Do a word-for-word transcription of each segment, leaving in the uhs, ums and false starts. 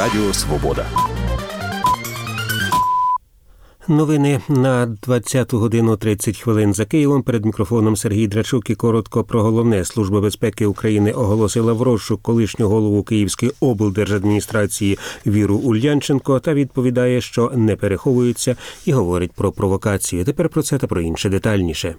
Радіо Свобода. Новини на двадцяту годину тридцять хвилин за Києвом. Перед мікрофоном Сергій Драчук і коротко про головне. Служба безпеки України оголосила в розшук колишню голову Київської облдержадміністрації Віру Ульянченко та відповідає, що не переховується, і говорить про провокацію. Тепер про це та про інше детальніше.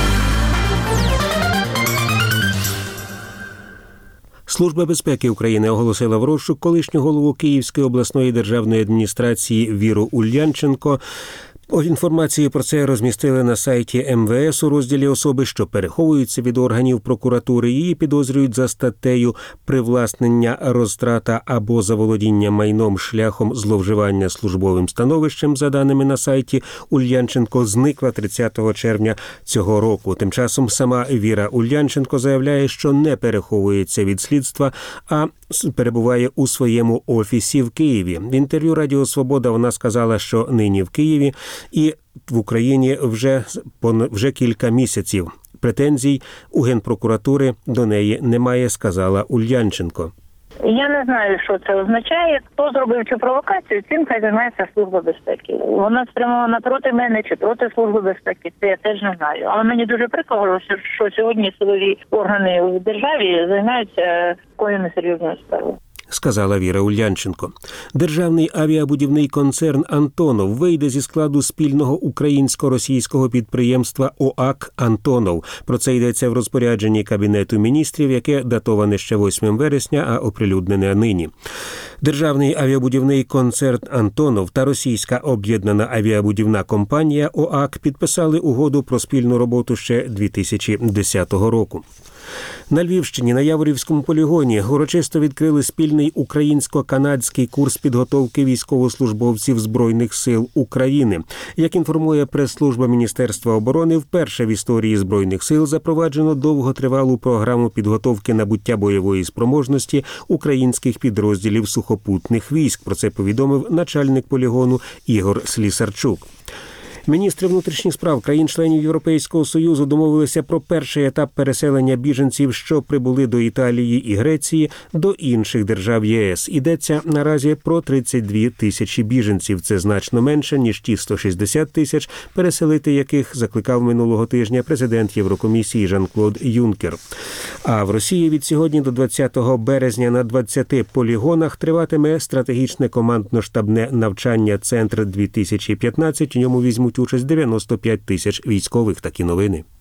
Служба безпеки України оголосила в розшук колишню голову Київської обласної державної адміністрації Віру Ульянченко. Інформацію про це розмістили на сайті ем ве ес у розділі «Особи, що переховуються від органів прокуратури». Її підозрюють за статтею «Привласнення, розтрата або заволодіння майном шляхом зловживання службовим становищем». За даними на сайті, Ульянченко зникла тридцятого червня цього року. Тим часом сама Віра Ульянченко заявляє, що не переховується від слідства, а перебуває у своєму офісі в Києві. В інтерв'ю Радіо Свобода вона сказала, що нині в Києві і в Україні вже, вже кілька місяців. Претензій у Генпрокуратури до неї немає, сказала Ульянченко. Я не знаю, що це означає. Хто зробив цю провокацію, цим хай займається Служба безпеки. Вона спрямована проти мене чи проти Служби безпеки, це я теж не знаю. Але мені дуже прикро, що сьогодні силові органи в державі займаються такою несерйозною справою, сказала Віра Ульянченко. Державний авіабудівний концерн «Антонов» вийде зі складу спільного українсько-російського підприємства ОАК «Антонов». Про це йдеться в розпорядженні Кабінету міністрів, яке датоване ще восьмого вересня, а оприлюднене нині. Державний авіабудівний концерн «Антонов» та російська об'єднана авіабудівна компанія ОАК підписали угоду про спільну роботу ще дві тисячі десятого року. На Львівщині на Яворівському полігоні урочисто відкрили спільний українсько-канадський курс підготовки військовослужбовців Збройних сил України. Як інформує прес-служба Міністерства оборони, вперше в історії Збройних сил запроваджено довготривалу програму підготовки набуття бойової спроможності українських підрозділів сухопутних військ. Про це повідомив начальник полігону Ігор Слісарчук. Міністри внутрішніх справ країн-членів Європейського Союзу домовилися про перший етап переселення біженців, що прибули до Італії і Греції, до інших держав ЄС. Йдеться наразі про тридцять дві тисячі біженців. Це значно менше, ніж ті сто шістдесят тисяч, переселити яких закликав минулого тижня президент Єврокомісії Жан-Клод Юнкер. А в Росії від сьогодні до двадцятого березня на двадцяти полігонах триватиме стратегічне командно-штабне навчання «Центр дві тисячі п'ятнадцять». У ньому візьмуть участь дев'яносто п'ять тисяч військових. Такі новини.